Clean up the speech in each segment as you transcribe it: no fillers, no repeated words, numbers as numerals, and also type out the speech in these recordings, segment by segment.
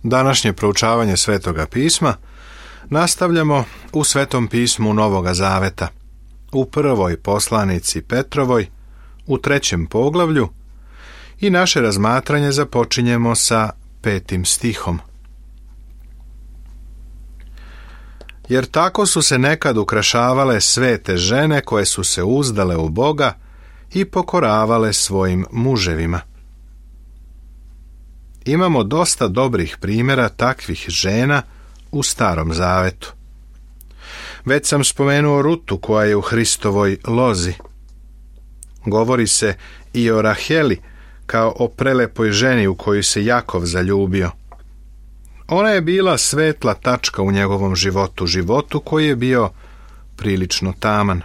Današnje proučavanje Svetoga pisma nastavljamo u Svetom pismu Novoga Zaveta, u prvoj poslanici Petrovoj, u 3. poglavlju i naše razmatranje započinjemo sa 5. stihom. Jer tako su se nekad ukrašavale svete žene koje su se uzdale u Boga i pokoravale svojim muževima. Imamo dosta dobrih primjera takvih žena u Starom Zavetu. Već sam spomenuo Rutu koja je u Hristovoj lozi. Govori se i o Raheli kao o prelepoj ženi u koju se Jakov zaljubio. Ona je bila svetla tačka u njegovom životu koji je bio prilično taman.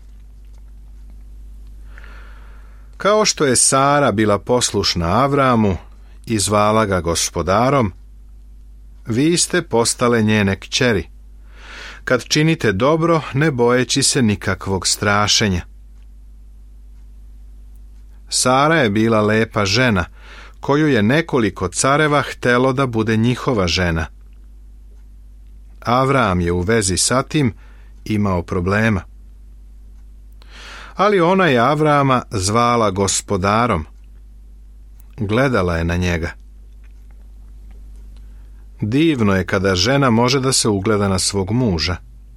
Kao što je Sara bila poslušna Avramu i zvala ga gospodarom, vi ste postale njene kćeri, kad činite dobro ne bojeći se nikakvog strašenja. Sara je bila lepa žena, koju je nekoliko careva htelo da bude njihova žena. Avram je u vezi sa tim imao problema. Ali ona je Avrama zvala gospodarom. Gledala je na njega. Divno je kada žena može da se ugleda na svog muža.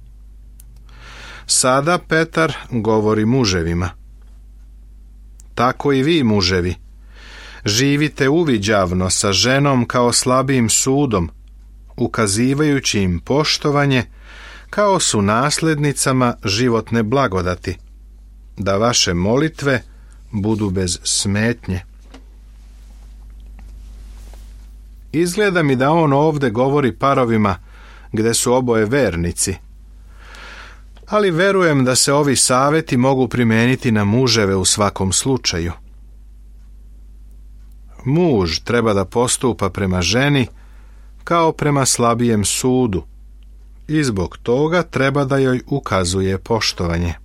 Sada Petar govori muževima. Tako i vi, muževi, živite uviđavno sa ženom kao slabijim sudom, ukazivajući im poštovanje kao su naslednicama životne blagodati, da vaše molitve budu bez smetnje. Izgleda mi da on ovdje govori parovima gdje su oboje vernici, ali verujem da se ovi savjeti mogu primijeniti na muževe u svakom slučaju. Muž treba da postupa prema ženi kao prema slabijem sudu i zbog toga treba da joj ukazuje poštovanje.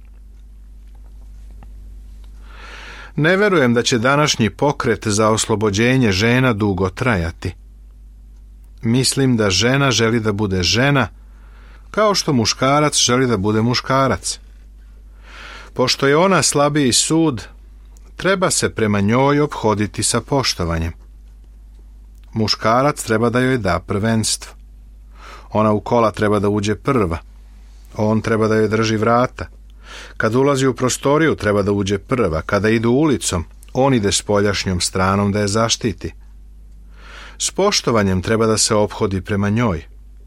Ne verujem da će današnji pokret za oslobođenje žena dugo trajati. Mislim da žena želi da bude žena, kao što muškarac želi da bude muškarac. Pošto je ona slabiji sud, treba se prema njoj ophoditi sa poštovanjem. Muškarac treba da joj da prvenstvo. Ona u kola treba da uđe prva. On treba da joj drži vrata. Kad ulazi u prostoriju treba da uđe prva. Kada idu ulicom, on ide spoljašnjom stranom da je zaštiti. S poštovanjem treba da se ophodi prema njoj.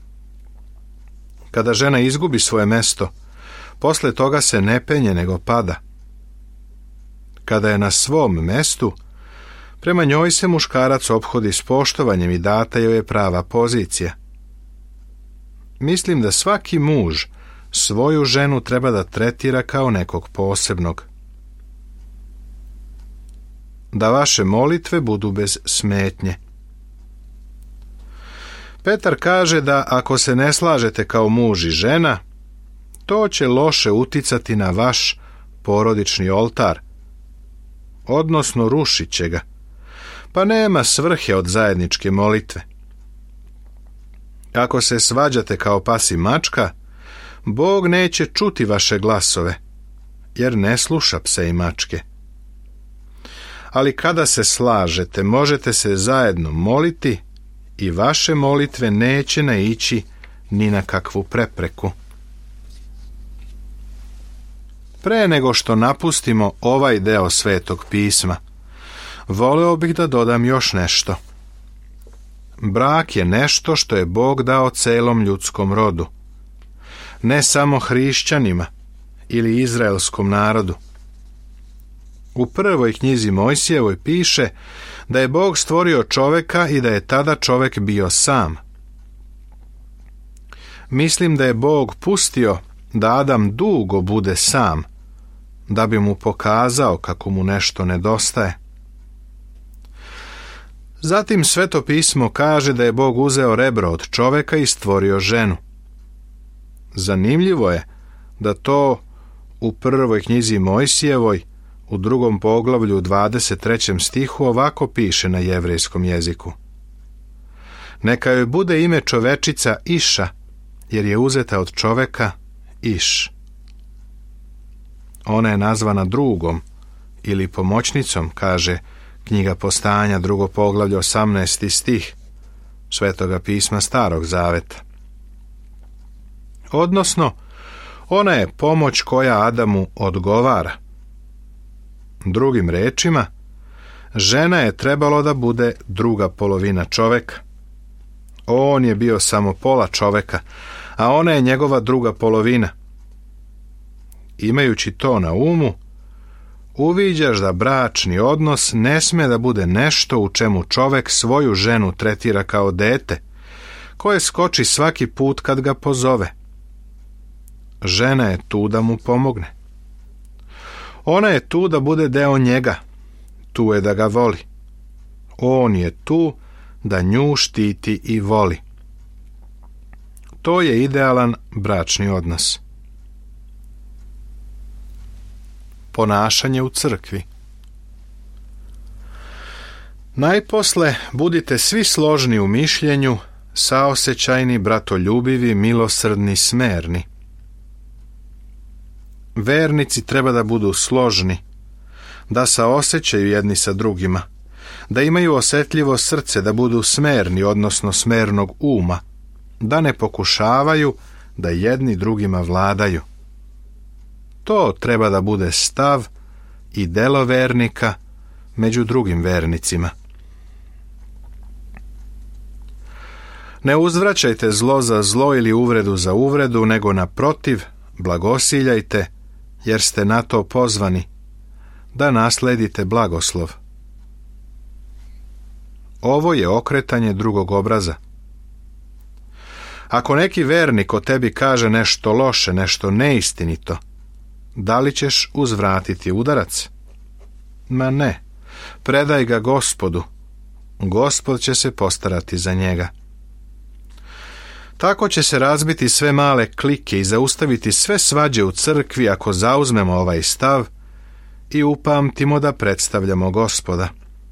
Kada žena izgubi svoje mesto, posle toga se ne penje nego pada. Kada je na svom mestu, prema njoj se muškarac ophodi s poštovanjem i data joj je prava pozicija. Mislim da svaki muž svoju ženu treba da tretira kao nekog posebnog. Da vaše molitve budu bez smetnje. Petar kaže da ako se ne slažete kao muž i žena, to će loše uticati na vaš porodični oltar, odnosno rušit će ga, pa nema svrhe od zajedničke molitve. Ako se svađate kao pas i mačka, Bog neće čuti vaše glasove, jer ne sluša pse i mačke. Ali kada se slažete, možete se zajedno moliti i vaše molitve neće naići ni na kakvu prepreku. Pre nego što napustimo ovaj deo Svetog pisma, voleo bih da dodam još nešto. Brak je nešto što je Bog dao celom ljudskom rodu, ne samo hrišćanima ili izraelskom narodu. U prvoj knjizi Mojsijevoj piše da je Bog stvorio čoveka i da je tada čovek bio sam. Mislim da je Bog pustio da Adam dugo bude sam, da bi mu pokazao kako mu nešto nedostaje. Zatim Sveto pismo kaže da je Bog uzeo rebro od čoveka i stvorio ženu. Zanimljivo je da to u prvoj knjizi Mojsijevoj u 2. poglavlju 23. stihu ovako piše na jevrejskom jeziku. Neka joj bude ime čovečica Iša, jer je uzeta od čoveka Iš. Ona je nazvana drugom ili pomoćnicom, kaže knjiga Postanja, 2. poglavlje, 18. stih Svetoga pisma Starog zaveta. Odnosno, ona je pomoć koja Adamu odgovara. Drugim rečima, žena je trebalo da bude druga polovina čoveka. On je bio samo pola čoveka, a ona je njegova druga polovina. Imajući to na umu, uviđaš da bračni odnos ne sme da bude nešto u čemu čovek svoju ženu tretira kao dete, koje skoči svaki put kad ga pozove. Žena je tu da mu pomogne. Ona je tu da bude deo njega, tu je da ga voli. On je tu da nju štiti i voli. To je idealan bračni odnos. Ponašanje u crkvi. Najposle budite svi složni u mišljenju, saosećajni, bratoljubivi, milosrdni, smerni. Vernici treba da budu složni, da saosećaju jedni sa drugima, da imaju osjetljivo srce, da budu smerni, odnosno smernog uma, da ne pokušavaju da jedni drugima vladaju. To treba da bude stav i delo vernika među drugim vernicima. Ne uzvraćajte zlo za zlo ili uvredu za uvredu, nego naprotiv, blagosiljajte, jer ste na to pozvani, da nasledite blagoslov. Ovo je okretanje drugog obraza. Ako neki vernik o tebi kaže nešto loše, nešto neistinito, da li ćeš uzvratiti udarac? Ma ne, predaj ga Gospodu. Gospod će se postarati za njega. Tako će se razbiti sve male klike i zaustaviti sve svađe u crkvi ako zauzmemo ovaj stav i upamtimo da predstavljamo Gospoda.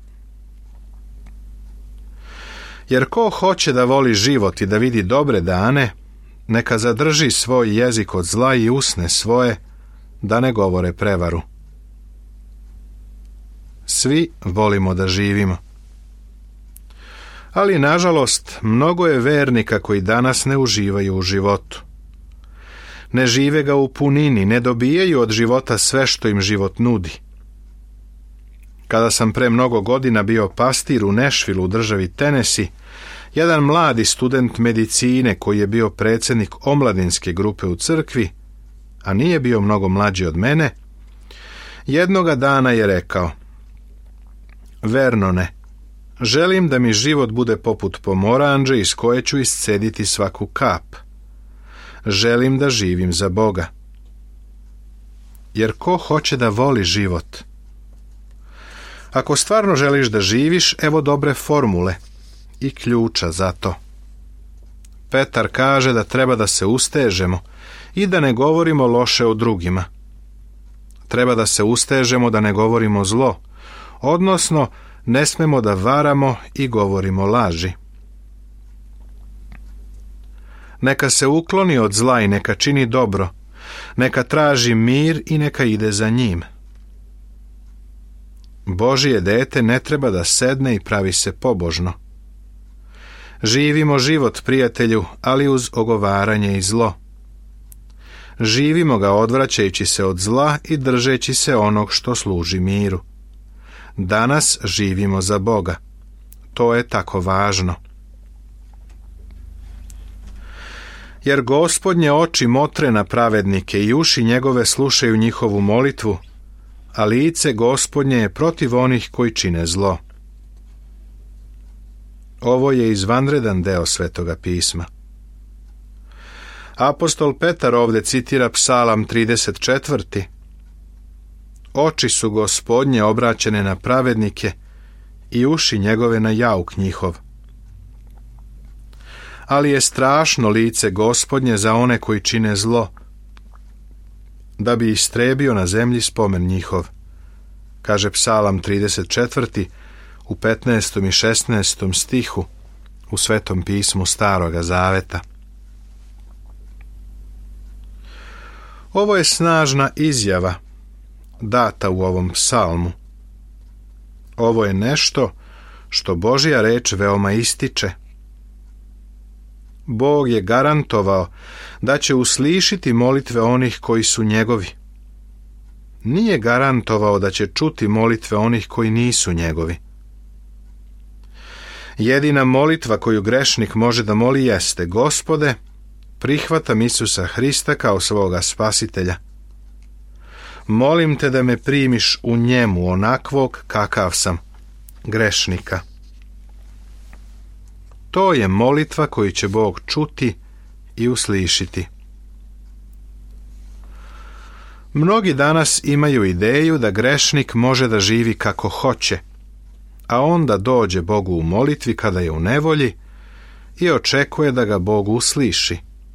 Jer ko hoće da voli život i da vidi dobre dane, neka zadrži svoj jezik od zla i usne svoje, da ne govore prevaru. Svi volimo da živimo. Ali, nažalost, mnogo je vernika koji danas ne uživaju u životu. Ne žive ga u punini, ne dobijaju od života sve što im život nudi. Kada sam pre mnogo godina bio pastir u Nashvilleu u državi Tennessee, jedan mladi student medicine koji je bio predsjednik omladinske grupe u crkvi, a nije bio mnogo mlađi od mene, jednoga dana je rekao: Vernone, želim da mi život bude poput pomoranđe iz koje ću iscediti svaku kap. Želim da živim za Boga. Jer ko hoće da voli život? Ako stvarno želiš da živiš, evo dobre formule i ključa za to. Petar kaže da treba da se ustežemo i da ne govorimo loše o drugima. Treba da se ustežemo da ne govorimo zlo, odnosno ne smemo da varamo i govorimo laži. Neka se ukloni od zla i neka čini dobro, neka traži mir i neka ide za njim. Božije dete ne treba da sedne i pravi se pobožno. Živimo život, prijatelju, ali uz ogovaranje i zlo. Živimo ga odvraćajući se od zla i držeći se onog što služi miru. Danas živimo za Boga. To je tako važno. Jer Gospodnje oči motre na pravednike i uši njegove slušaju njihovu molitvu, a lice Gospodnje je protiv onih koji čine zlo. Ovo je izvanredan deo Svetoga pisma. Apostol Petar ovdje citira Psalam 34. Oči su Gospodnje obraćene na pravednike i uši njegove na jauk njihov. Ali je strašno lice Gospodnje za one koji čine zlo, da bi istrebio na zemlji spomen njihov, kaže Psalam 34. u 15. i 16. stihu u Svetom pismu Staroga Zaveta. Ovo je snažna izjava data u ovom psalmu. Ovo je nešto što Božja reč veoma ističe. Bog je garantovao da će uslišiti molitve onih koji su njegovi. Nije garantovao da će čuti molitve onih koji nisu njegovi. Jedina molitva koju grešnik može da moli jeste: Gospode, prihvatam Isusa Hrista kao svoga spasitelja. Molim te da me primiš u njemu onakvog kakav sam, grešnika. To je molitva koju će Bog čuti i uslišiti. Mnogi danas imaju ideju da grešnik može da živi kako hoće, a onda dođe Bogu u molitvi kada je u nevolji i očekuje da ga Bog usliši.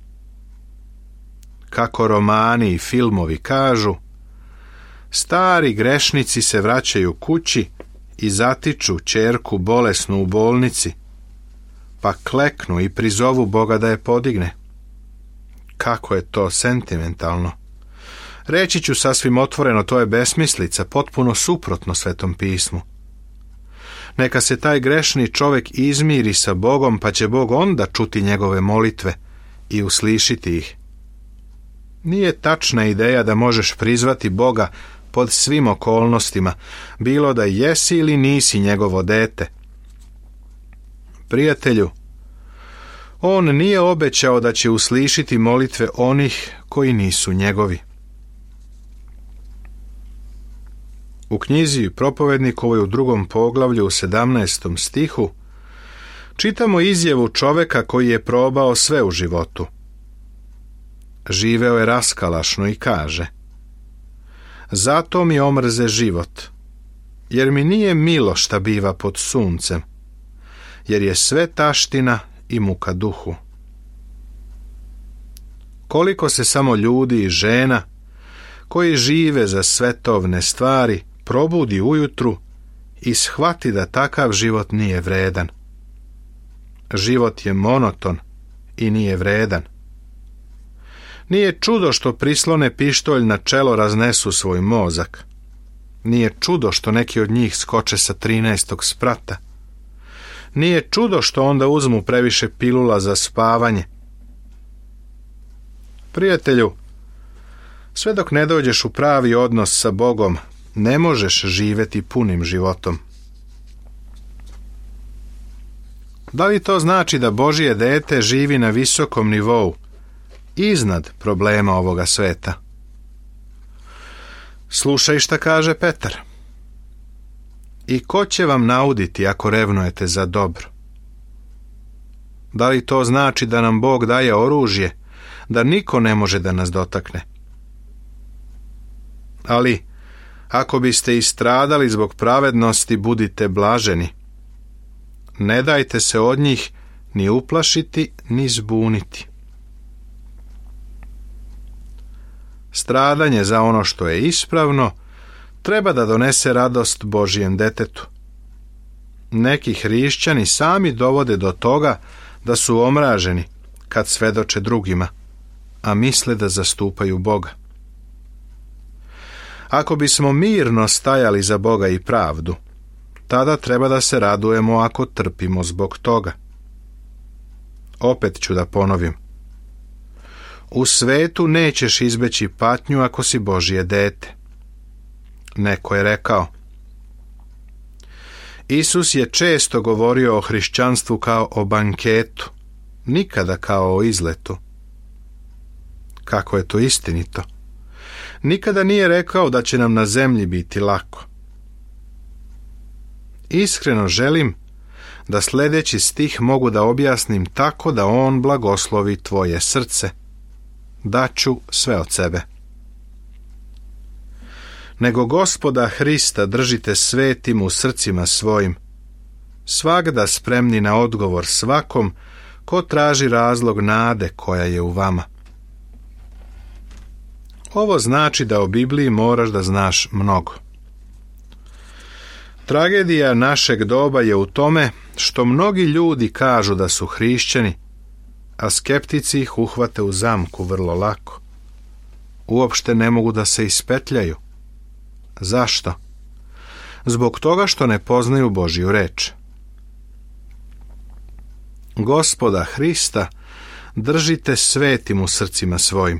Kako romani i filmovi kažu, stari grešnici se vraćaju kući i zatiču ćerku bolesnu u bolnici, pa kleknu i prizovu Boga da je podigne. Kako je to sentimentalno. Reći ću sasvim otvoreno, to je besmislica, potpuno suprotno Svetom pismu. Neka se taj grešni čovjek izmiri sa Bogom, pa će Bog onda čuti njegove molitve i uslišiti ih. Nije tačna ideja da možeš prizvati Boga pod svim okolnostima, bilo da jesi ili nisi njegovo dete. Prijatelju, on nije obećao da će uslišiti molitve onih koji nisu njegovi. U knjizi Propovednikovoj u 2. poglavlju u 17. stihu čitamo izjavu čoveka koji je probao sve u životu. Živeo je raskalašno i kaže: zato mi omrze život, jer mi nije milo šta biva pod suncem, jer je sve taština i muka duhu. Koliko se samo ljudi i žena koji žive za svetovne stvari probudi ujutru i shvati da takav život nije vredan. Život je monoton i nije vredan. Nije čudo što prislone pištolj na čelo raznesu svoj mozak. Nije čudo što neki od njih skoče sa 13. sprata. Nije čudo što onda uzmu previše pilula za spavanje. Prijatelju, sve dok ne dođeš u pravi odnos sa Bogom, ne možeš živjeti punim životom. Da li to znači da Božje dete živi na visokom nivou, iznad problema ovoga sveta? Slušaj šta kaže Petar. I ko će vam nauditi ako revnujete za dobro? Da li to znači da nam Bog daje oružje, da niko ne može da nas dotakne? Ali, ako biste istradali zbog pravednosti, budite blaženi. Ne dajte se od njih ni uplašiti, ni zbuniti. Stradanje za ono što je ispravno treba da donese radost Božjem detetu. Neki hrišćani sami dovode do toga da su omraženi kad svedoče drugima, a misle da zastupaju Boga. Ako bismo mirno stajali za Boga i pravdu, tada treba da se radujemo ako trpimo zbog toga. Opet ću da ponovim. U svetu nećeš izbeći patnju ako si Božje dete. Neko je rekao: Isus je često govorio o hrišćanstvu kao o banketu, nikada kao o izletu. Kako je to istinito? Nikada nije rekao da će nam na zemlji biti lako. Iskreno želim da sljedeći stih mogu da objasnim tako da on blagoslovi tvoje srce. Daću sve od sebe. Nego Gospoda Hrista držite svetim u srcima svojim, svagda spremni na odgovor svakom ko traži razlog nade koja je u vama. Ovo znači da o Bibliji moraš da znaš mnogo. Tragedija našeg doba je u tome što mnogi ljudi kažu da su hrišćani, a skeptici ih uhvate u zamku vrlo lako. Uopšte ne mogu da se ispetljaju. Zašto? Zbog toga što ne poznaju Božju reč. Gospoda Hrista držite svetim u srcima svojim.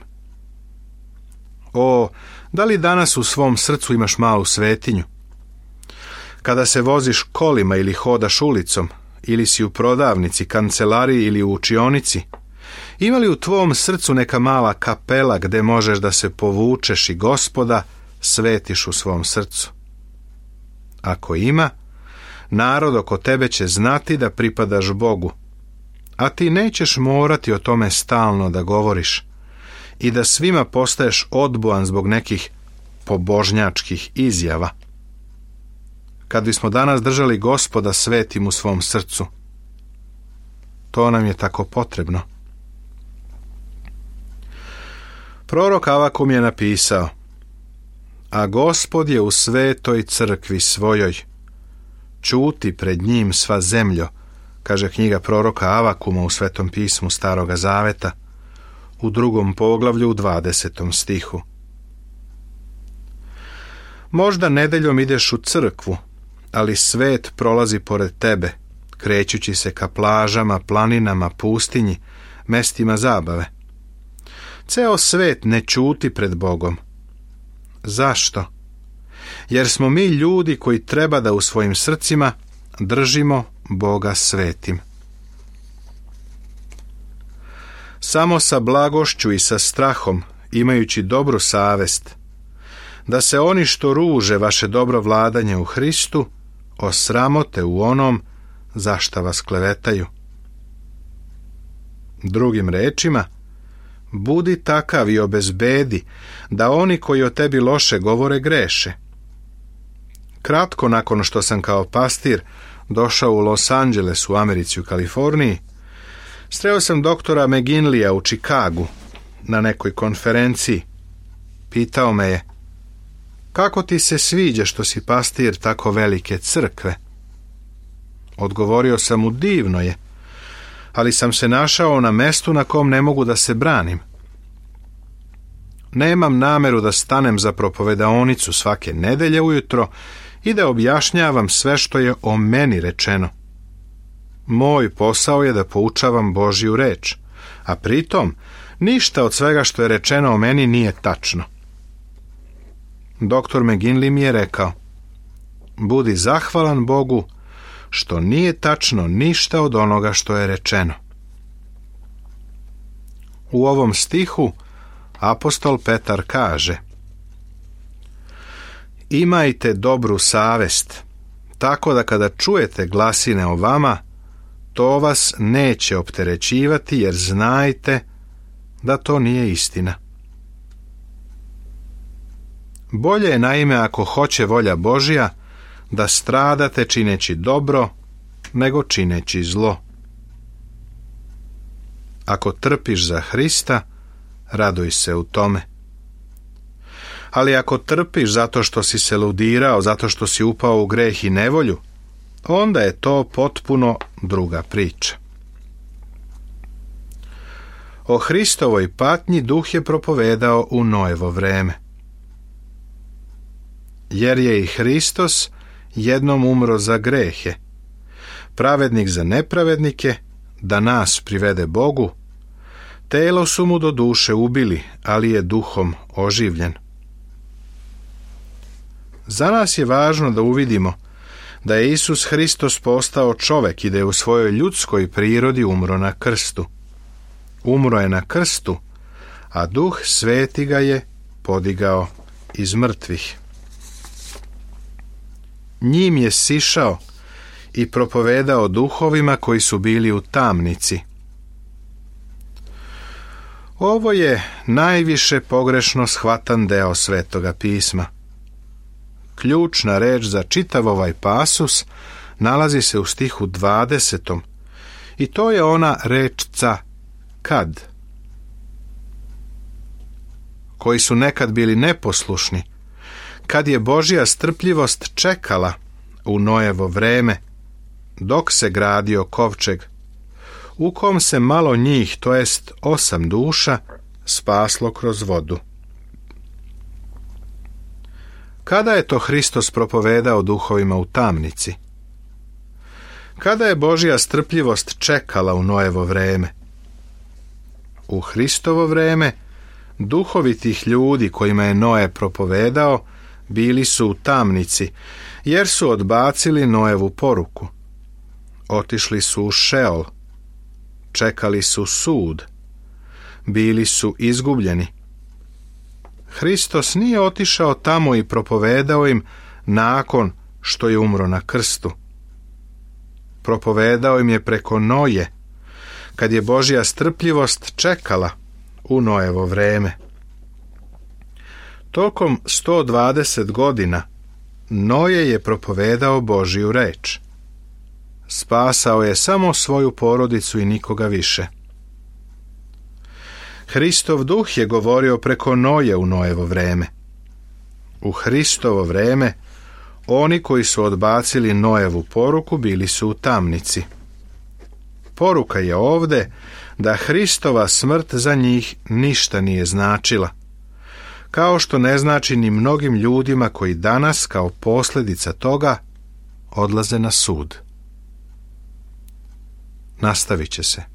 O, da li danas u svom srcu imaš malu svetinju? Kada se voziš kolima ili hodaš ulicom, ili si u prodavnici, kancelariji ili u učionici, ima li u tvom srcu neka mala kapela gde možeš da se povučeš i Gospoda svetiš u svom srcu? Ako ima, narod oko tebe će znati da pripadaš Bogu, a ti nećeš morati o tome stalno da govoriš i da svima postaješ odbojan zbog nekih pobožnjačkih izjava. Kad bismo danas držali Gospoda svetim u svom srcu, to nam je tako potrebno. Prorok Avakum je napisao: a Gospod je u svetoj crkvi svojoj, ćuti pred njim sva zemljo, kaže knjiga proroka Avakuma u Svetom pismu Staroga Zaveta, u 2. poglavlju u 20. stihu. Možda nedeljom ideš u crkvu, ali svet prolazi pored tebe, krećući se ka plažama, planinama, pustinji, mestima zabave. Ceo svet ne ćuti pred Bogom. Zašto? Jer smo mi ljudi koji treba da u svojim srcima držimo Boga svetim. Samo sa blagošću i sa strahom, imajući dobru savest, da se oni što ruže vaše dobro vladanje u Hristu osramote u onom za šta vas klevetaju. Drugim rečima, budi takav i obezbedi da oni koji o tebi loše govore greše. Kratko nakon što sam kao pastir došao u Los Angeles u Americi u Kaliforniji, sreo sam doktora McGinleya u Čikagu na nekoj konferenciji. Pitao me je: kako ti se sviđa što si pastir tako velike crkve? Odgovorio sam mu: divno je, ali sam se našao na mestu na kom ne mogu da se branim. Nemam nameru da stanem za propovedaonicu svake nedelje ujutro i da objašnjavam sve što je o meni rečeno. Moj posao je da poučavam Božju reč, a pritom ništa od svega što je rečeno o meni nije tačno. Doktor McGinley mi je rekao: budi zahvalan Bogu što nije tačno ništa od onoga što je rečeno. U ovom stihu apostol Petar kaže: imajte dobru savest, tako da kada čujete glasine o vama, to vas neće opterećivati, jer znajte da to nije istina. Bolje je naime, ako hoće volja Božja, da stradate čineći dobro, nego čineći zlo. Ako trpiš za Hrista, raduj se u tome. Ali ako trpiš zato što si se ludirao, zato što si upao u greh i nevolju, onda je to potpuno druga priča. O Hristovoj patnji Duh je propovedao u Noevo vreme. Jer je i Hristos jednom umro za grehe, pravednik za nepravednike, da nas privede Bogu. Telo su mu do duše ubili, ali je duhom oživljen. Za nas je važno da uvidimo da je Isus Hristos postao čovek i da je u svojoj ljudskoj prirodi umro na krstu. Umro je na krstu, a Duh Sveti ga je podigao iz mrtvih. Njim je sišao i propovedao duhovima koji su bili u tamnici. Ovo je najviše pogrešno shvatan deo Svetoga pisma. Ključna reč za čitav ovaj pasus nalazi se u stihu 20. i to je ona rečca kad. Koji su nekad bili neposlušni, kad je Božja strpljivost čekala, u Noevo vreme, dok se gradio kovčeg, u kom se malo njih, to jest 8 duša, spaslo kroz vodu. Kada je to Hristos propovedao duhovima u tamnici? Kada je Božja strpljivost čekala u Noevo vreme? U Hristovo vreme duhovi tih ljudi kojima je Noe propovedao bili su u tamnici, jer su odbacili Noevu poruku. Otišli su u Šeol, čekali su sud, bili su izgubljeni. Hristos nije otišao tamo i propovedao im nakon što je umro na krstu. Propovedao im je preko Noje, kad je Božja strpljivost čekala u Noevo vreme. Tokom 120 godina Noje je propovedao Božju reč. Spasao je samo svoju porodicu i nikoga više. Hristov duh je govorio preko Noje u Noevo vreme. U Hristovo vreme oni koji su odbacili Noevu poruku bili su u tamnici. Poruka je ovde da Hristova smrt za njih ništa nije značila, kao što ne znači ni mnogim ljudima koji danas kao posljedica toga odlaze na sud. Nastavit će se.